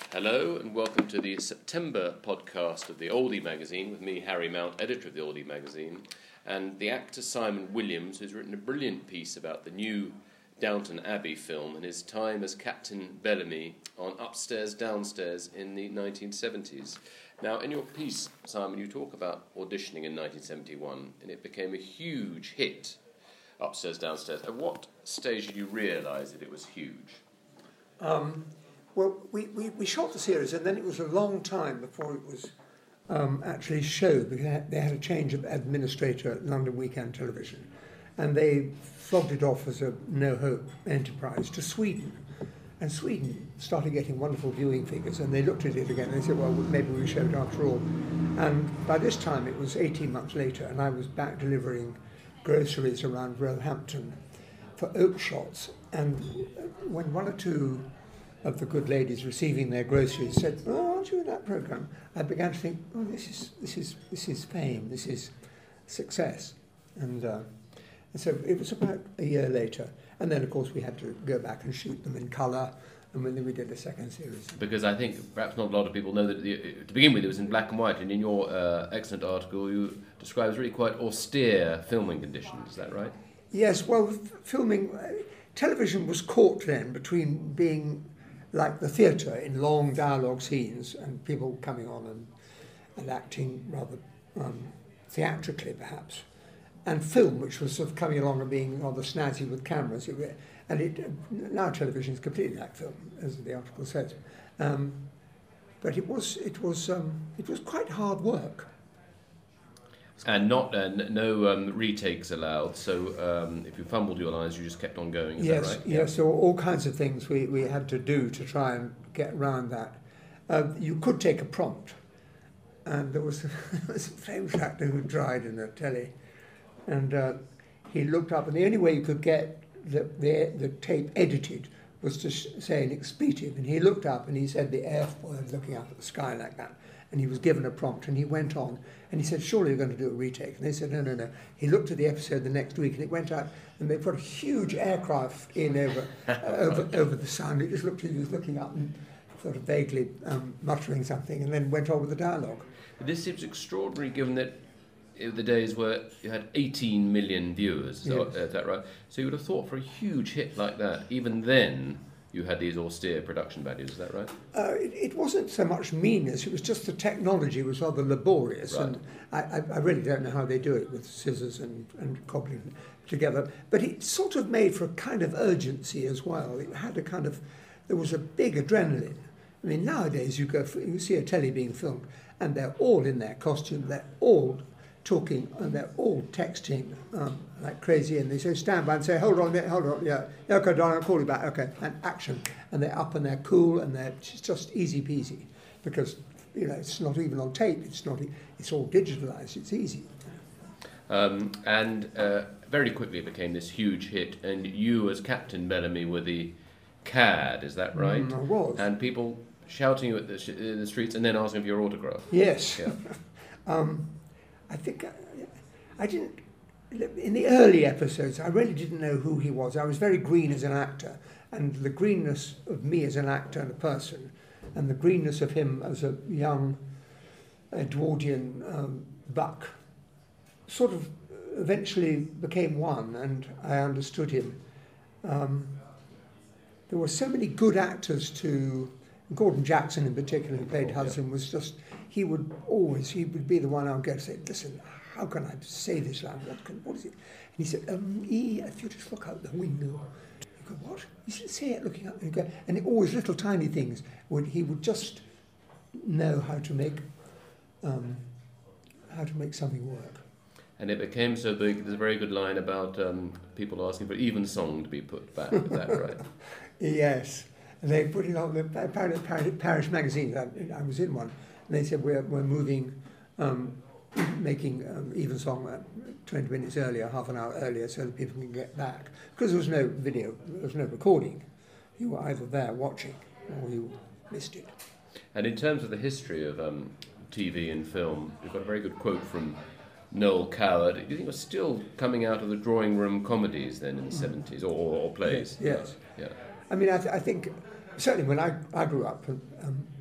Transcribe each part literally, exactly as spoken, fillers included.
Hello and welcome to the September podcast of the Oldie magazine with me, Harry Mount, editor of the Oldie magazine, and the actor Simon Williams, who's written a brilliant piece about the new Downton Abbey film and his time as Captain Bellamy on Upstairs, Downstairs in the nineteen seventies. Now, in your piece, Simon, you talk about auditioning in nineteen seventy-one, and it became a huge hit, Upstairs, Downstairs. At what stage did you realise that it was huge? Um... Well, we, we, we shot the series, and then it was a long time before it was um, actually showed, because they had, they had a change of administrator at London Weekend Television, and they flogged it off as a no-hope enterprise to Sweden. And Sweden started getting wonderful viewing figures, and they looked at it again, and they said, well, maybe we show it after all. And by this time, it was eighteen months later, and I was back delivering groceries around Roehampton for Oak Shots, and when one or two of the good ladies receiving their groceries said, "Oh, aren't you in that programme?" I began to think, "Oh, this is this is this is fame. This is success," and, uh, and so it was about a year later. And then, of course, we had to go back and shoot them in colour, and then we did a second series. Because I think perhaps not a lot of people know that the, to begin with it was in black and white, and in your uh, excellent article you describe as really quite austere filming conditions. Is that right? Yes. Well, f- filming uh, television was caught then between being like the theatre in long dialogue scenes and people coming on and, and acting rather um, theatrically perhaps, and film, which was sort of coming along and being rather snazzy with cameras. It, and it, now television is completely like film, as the article says. Um, but it was it was um, it was quite hard work. And not uh, n- no um, retakes allowed, so um, if you fumbled your lines, you just kept on going, is yes, that right? Yes, yeah. So all kinds of things we, we had to do to try and get around that. Uh, you could take a prompt, and there was, there was a famous actor who died in the telly, and uh, he looked up, and the only way you could get the, the, the tape edited was to sh- say an expletive, and he looked up and he said the F word, looking up at the sky like that. And he was given a prompt, and he went on, and he said, "Surely you're going to do a retake." And they said, "No, no, no." He looked at the episode the next week, and it went out, and they put a huge aircraft in over uh, over over the sound. It just looked like he was looking up and sort of vaguely um, muttering something, and then went on with the dialogue. This seems extraordinary, given that in the days where you had eighteen million viewers. So, Yes. uh, is that right? So you would have thought for a huge hit like that, even then, you had these austere production values, is that right? Uh, it, it wasn't so much meanness, it was just the technology was rather laborious, Right. and I, I, I really don't know how they do it with scissors and, and cobbling together. But it sort of made for a kind of urgency as well. It had a kind of, there was a big adrenaline. I mean, nowadays you go, for, you see a telly being filmed, and they're all in their costume, they're all talking, and they're all texting um, like crazy, and they say stand by and say hold on a minute, hold on, yeah, yeah, okay, darling, I'll call you back, okay, and action, and they're up and they're cool and they're it's just easy peasy, because you know it's not even on tape, it's not, it's all digitalised, it's easy. Um, and uh, very quickly it became this huge hit, and you as Captain Bellamy were the cad, is that right? Mm, I was. And people shouting you at the, sh- in the streets and then asking for your autograph. Yes. Yeah. um, I think I, I didn't, in the early episodes, I really didn't know who he was. I was very green as an actor, and the greenness of me as an actor and a person, and the greenness of him as a young Edwardian um, buck, sort of eventually became one, and I understood him. Um, there were so many good actors to, Gordon Jackson in particular, who played Hudson, was just, he would always, he would be the one I would go to say, listen, how can I say this line? What, can, what is it? And he said, um, E, if you just look out the window. You go, what? He said, say it looking out. And, go, and it, always little tiny things, would he would just know how to make, um, how to make something work. And it became so big, there's a very good line about um, people asking for Evensong to be put back, is that right? Yes. And they put it on the Parish, Parish, Parish magazine. I, I was in one. And they said, we're, we're moving, um, making um, Evensong uh, twenty minutes earlier, half an hour earlier, so that people can get back. Because there was no video, there was no recording. You were either there watching or you missed it. And in terms of the history of um, T V and film, you've got a very good quote from Noel Coward. Do you think it was still coming out of the drawing room comedies then in the mm. seventies, or, or plays? Yes. yes. Yeah. I mean, I, th- I think, certainly when I, I grew up, um,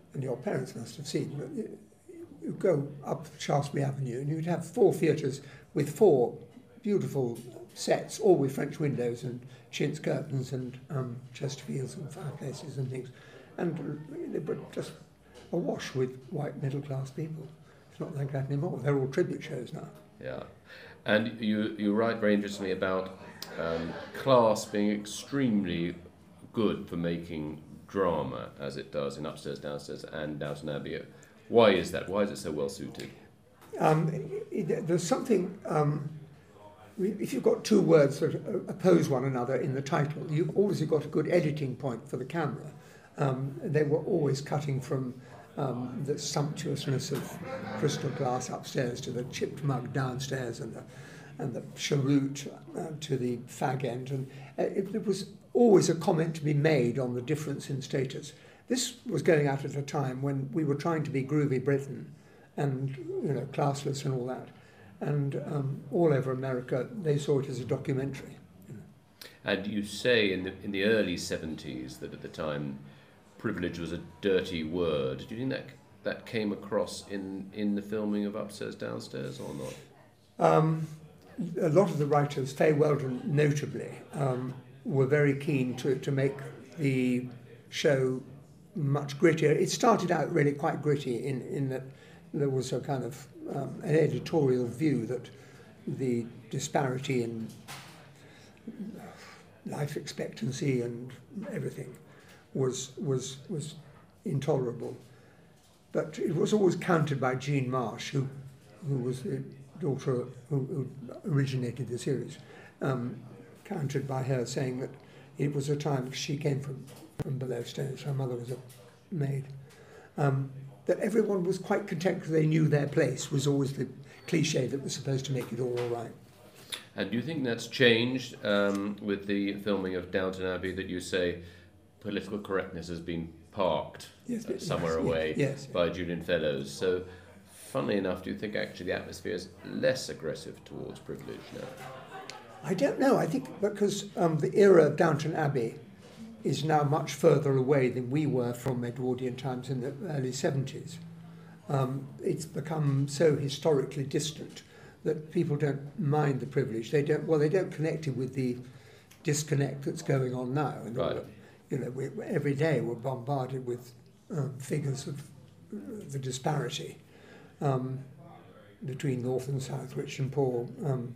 and your parents must have seen, but you, you go up Shaftesbury Avenue and you'd have four theatres with four beautiful sets, all with French windows and chintz curtains and um, Chesterfields and fireplaces and things. And they were just awash with white middle-class people. It's not like that anymore. They're all tribute shows now. Yeah. And you, you write very interestingly about um, class being extremely good for making drama, as it does in Upstairs, Downstairs and Downton Abbey. Why is that? Why is it so well suited? Um, it, there's something, um, if you've got two words that oppose one another in the title, you've always got a good editing point for the camera. Um, they were always cutting from um, the sumptuousness of crystal glass upstairs to the chipped mug downstairs and the, and the cheroot uh, to the fag end. And uh, it, it was always a comment to be made on the difference in status. This was going out at a time when we were trying to be groovy Britain and, you know, classless and all that. And um, all over America, they saw it as a documentary. You know. And you say in the in the early seventies that at the time privilege was a dirty word. Do you think that that came across in, in the filming of Upstairs, Downstairs or not? Um, a lot of the writers, Faye Weldon notably, um, were very keen to, to make the show much grittier. It started out really quite gritty in, in that there was a kind of um, an editorial view that the disparity in life expectancy and everything was was was intolerable. But it was always countered by Jean Marsh, who who was the daughter who, who originated the series, um, countered by her saying that it was a time, because she came from, from below stairs, her mother was a maid, um, that everyone was quite content because they knew their place, was always the cliche that was supposed to make it all all right. And do you think that's changed um, with the filming of Downton Abbey, that you say political correctness has been parked yes, uh, somewhere yes, away yes, by Julian Fellowes? So, funnily enough, do you think actually the atmosphere is less aggressive towards privilege now? I don't know. I think because um, the era of Downton Abbey is now much further away than we were from Edwardian times in the early seventies. Um, it's become so historically distant that people don't mind the privilege. They don't. Well, they don't connect it with the disconnect that's going on now. And right. all, you know, we, every day we're bombarded with um, figures of uh, the disparity um, between North and South, rich and poor. Um,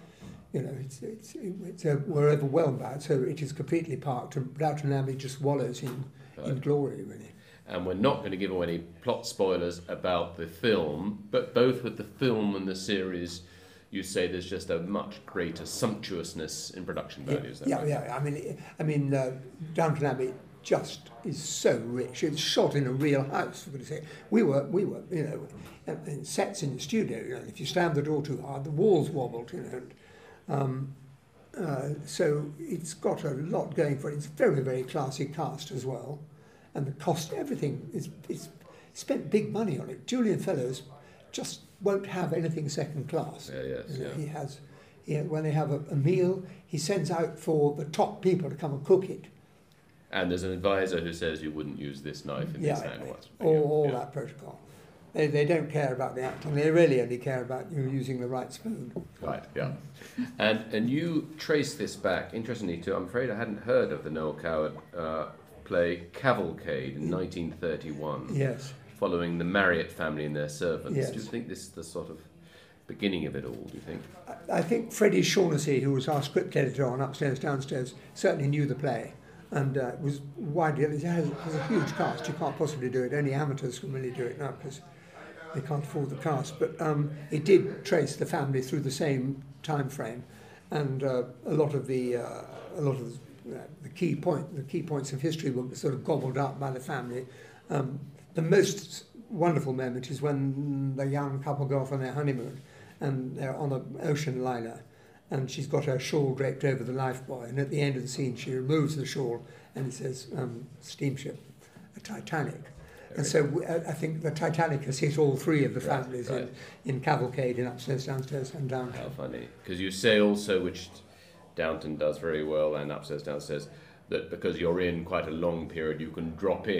you know, it's it's it's uh, we're overwhelmed by it. So it is completely parked, and Downton Abbey just wallows in right. in glory, really. And we're not going to give away any plot spoilers about the film, but both with the film and the series, you say there's just a much greater sumptuousness in production values. Yeah, right? yeah, yeah. I mean, I mean, uh, Downton Abbey just is so rich. It's shot in a real house, for goodness sake. We were, we were, you know, in sets in the studio. You know, if you slammed the door too hard, the walls wobbled. You know, and, um, uh, so it's got a lot going for it. It's a very, very classy cast as well. And the cost, everything, is it's spent big money on it. Julian Fellowes just won't have anything second class. Yeah, yes, you know, yeah. He has, he, when they have a, a meal, he sends out for the top people to come and cook it. And there's an advisor who says you wouldn't use this knife in Yeah, this hand. all, all yeah. that protocol. They, they don't care about the acting. They really only care about you using the right spoon. Right, yeah. And and you trace this back, interestingly, to, I'm afraid I hadn't heard of the Noel Coward uh, play Cavalcade in nineteen thirty-one. Yes. Following the Marriott family and their servants. Yes. Do you think this is the sort of beginning of it all, do you think? I, I think Freddie Shaughnessy, who was our script editor on Upstairs, Downstairs, certainly knew the play and uh, was widely, it has, has a huge cast. You can't possibly do it. Only amateurs can really do it now because they can't afford the cast. But um, it did trace the family through the same time frame, and uh, a lot of the uh, a lot of the, uh, the key point, the key points of history were sort of gobbled up by the family. Um, the most wonderful moment is when the young couple go off on their honeymoon, and they're on an ocean liner, and she's got her shawl draped over the lifebuoy, and at the end of the scene she removes the shawl and it says um, steamship, a Titanic. And so we, I think the Titanic has hit all three of the right, families right. In, in Cavalcade, in Upstairs, Downstairs and Downtown. How funny. Because you say also, which Downton does very well and Upstairs, Downstairs, that because you're in quite a long period you can drop in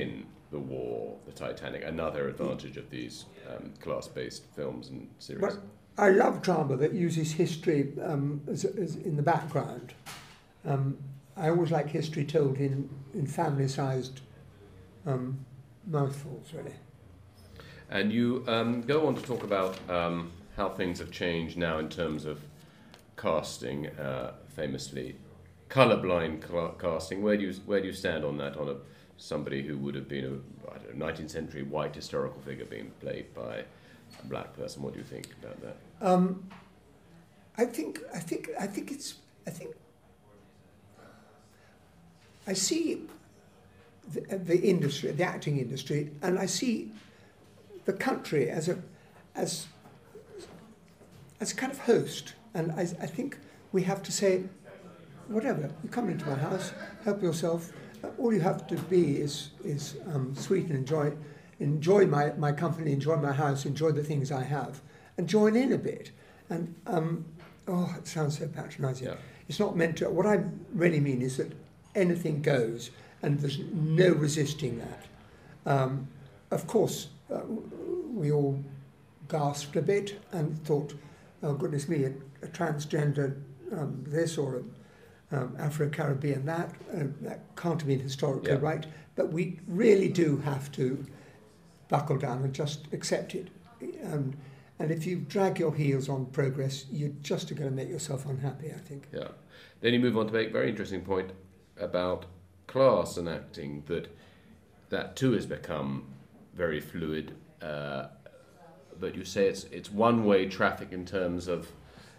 the war, the Titanic, another advantage of these um, class-based films and series. But I love drama that uses history um, as, as in the background. Um, I always like history told in, in family-sized um, mouthfuls, really. And you um, go on to talk about um, how things have changed now in terms of casting, uh, famously colourblind ca- casting. Where do you where do you stand on that? On a somebody who would have been a I don't know, nineteenth century white historical figure being played by a black person. What do you think about that? Um, I think I think I think it's I think I see the, the industry, the acting industry, and I see the country as a as as a kind of host. And I, I think we have to say, whatever, you come into my house, help yourself. Uh, all you have to be is is um, sweet and enjoy enjoy my, my company, enjoy my house, enjoy the things I have, and join in a bit. And um, oh, it sounds so patronising. Yeah. It's not meant to. What I really mean is that anything goes, and there's no resisting that. Um, of course, uh, we all gasped a bit and thought, oh goodness me, a, a transgender um, this or a um, Afro-Caribbean that, uh, that can't have been historically Yeah. right. But we really do have to buckle down and just accept it. Um, and if you drag your heels on progress, you're just going to make yourself unhappy, I think. Yeah. Then you move on to make a very interesting point about class and acting, that that too has become very fluid. Uh, but you say it's it's one-way traffic in terms of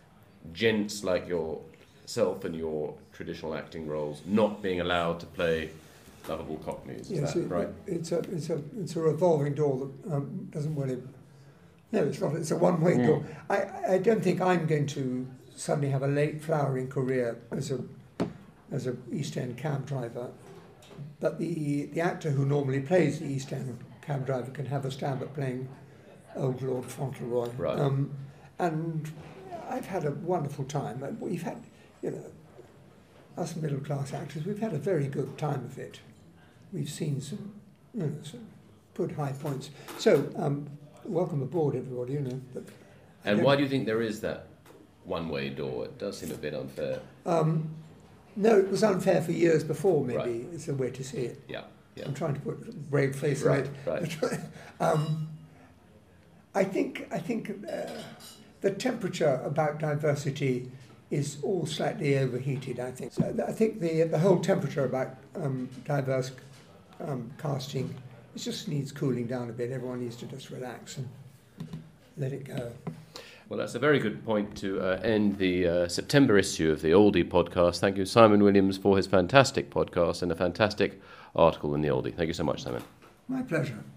gents like yourself and your traditional acting roles not being allowed to play lovable cockneys. Is Yes, that it, right? it's a it's a it's a revolving door that um, doesn't really. No, it's not. It's a one-way Mm. door. I, I don't think I'm going to suddenly have a late flowering career as a as a East End cab driver, but the the actor who normally plays the East End cab driver can have a stab at playing Old Lord Fauntleroy. Right. Um, and I've had a wonderful time. And we've had, you know, us middle class actors, we've had a very good time of it. We've seen some, you know, some good high points. So, um, welcome aboard, everybody. You know. But And why do you think there is that one-way door? It does seem a bit unfair. Um, no, it was unfair for years before. Maybe Right. is the way to see it. Yeah, yeah. I'm trying to put a brave face Right, on it. right. um, I think I think uh, the temperature about diversity is all slightly overheated. I think. So I think the the whole temperature about um, diverse um, casting, it just needs cooling down a bit. Everyone needs to just relax and let it go. Well, that's a very good point to uh, end the uh, September issue of the Oldie podcast. Thank you, Simon Williams, for his fantastic podcast and a fantastic article in the Oldie. Thank you so much, Simon. My pleasure.